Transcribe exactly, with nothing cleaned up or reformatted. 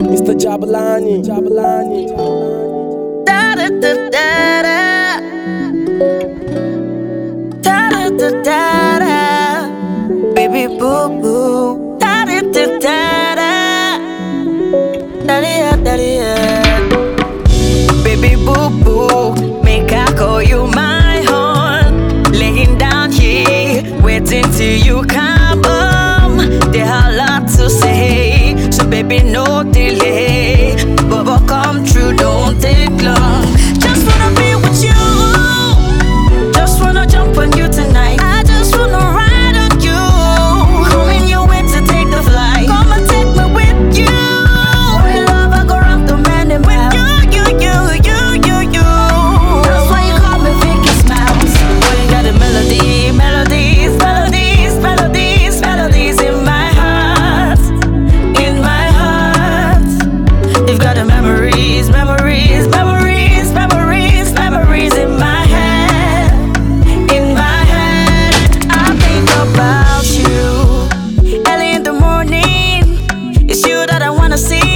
mister Jabulani, Jabulani. Da da da da da. Da da da da da. Baby boo boo. Da da da da da. Da da da da. Baby boo boo, make I call you my own. Laying down here, waiting till you come home. There are a lot to say, so baby no delay. Bubba come true, don't take long. Just wanna be with you, just wanna jump on you tonight. I just wanna ride on you, coming your way to take the flight. Come and take me with you. With love I go round the man and with you, you, you, you, you, you. That's why you call me Vicky Smiles. Boy, you got the melody, melodies, melodies, melodies, melodies in my heart, in my heart. You've got the memories, memories, memories, memories, memories in my head, in my head. I think about you early in the morning. It's you that I wanna see.